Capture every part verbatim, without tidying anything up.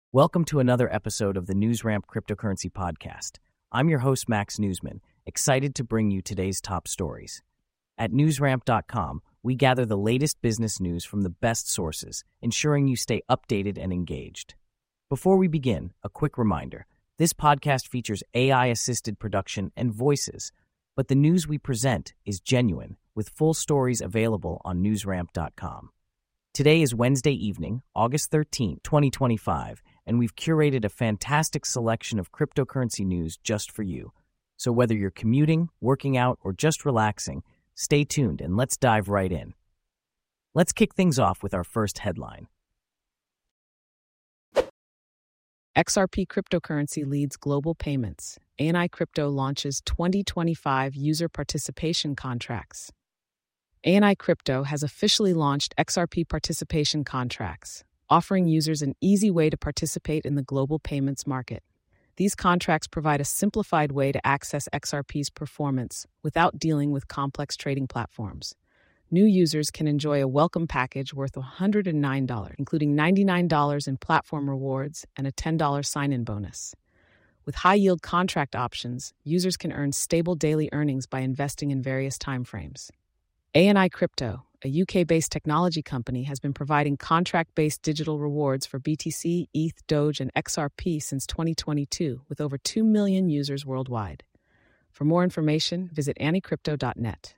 Welcome to another episode of the NewsRamp Cryptocurrency Podcast. I'm your host, Max Newsman, excited to bring you today's top stories. At newsramp dot com, we gather the latest business news from the best sources, ensuring you stay updated and engaged. Before we begin, a quick reminder. This podcast features A I-assisted production and voices, but the news we present is genuine, with full stories available on newsramp dot com. Today is Wednesday evening, August thirteenth, twenty twenty-five, and we've curated a fantastic selection of cryptocurrency news just for you. So whether you're commuting, working out, or just relaxing, stay tuned and let's dive right in. Let's kick things off with our first headline. X R P cryptocurrency leads global payments. A N I Crypto launches twenty twenty-five user participation contracts. A N I Crypto has officially launched X R P participation contracts, offering users an easy way to participate in the global payments market. These contracts provide a simplified way to access X R P's performance without dealing with complex trading platforms. New users can enjoy a welcome package worth one hundred nine dollars, including ninety-nine dollars in platform rewards and a ten dollars sign-in bonus. With high-yield contract options, users can earn stable daily earnings by investing in various timeframes. A N I Crypto, a U K-based technology company, has been providing contract-based digital rewards for B T C, E T H, Doge, and X R P since twenty twenty-two, with over two million users worldwide. For more information, visit annie crypto dot net.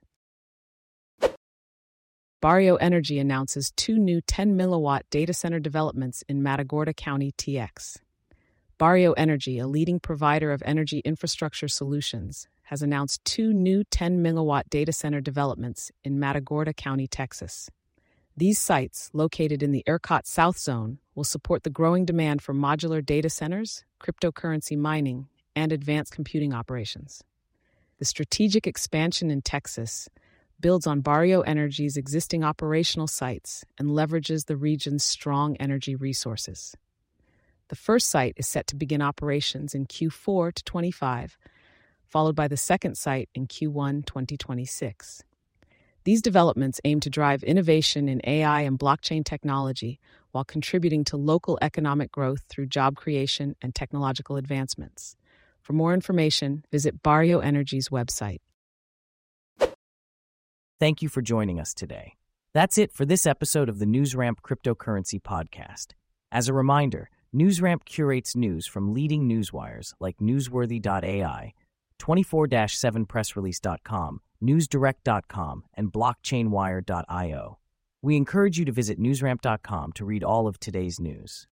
Barrio Energy announces two new ten megawatt data center developments in Matagorda County, T X. Barrio Energy, a leading provider of energy infrastructure solutions, has announced two new ten megawatt data center developments in Matagorda County, Texas. These sites, located in the ERCOT South Zone, will support the growing demand for modular data centers, cryptocurrency mining, and advanced computing operations. The strategic expansion in Texas builds on Barrio Energy's existing operational sites and leverages the region's strong energy resources. The first site is set to begin operations in Q four to twenty-five, followed by the second site in Q one twenty twenty-six. These developments aim to drive innovation in A I and blockchain technology while contributing to local economic growth through job creation and technological advancements. For more information, visit Barrio Energy's website. Thank you for joining us today. That's it for this episode of the NewsRamp Cryptocurrency Podcast. As a reminder, NewsRamp curates news from leading newswires like newsworthy dot A I, twenty-four seven press release dot com, newsdirect dot com, and blockchain wire dot io. We encourage you to visit newsramp dot com to read all of today's news.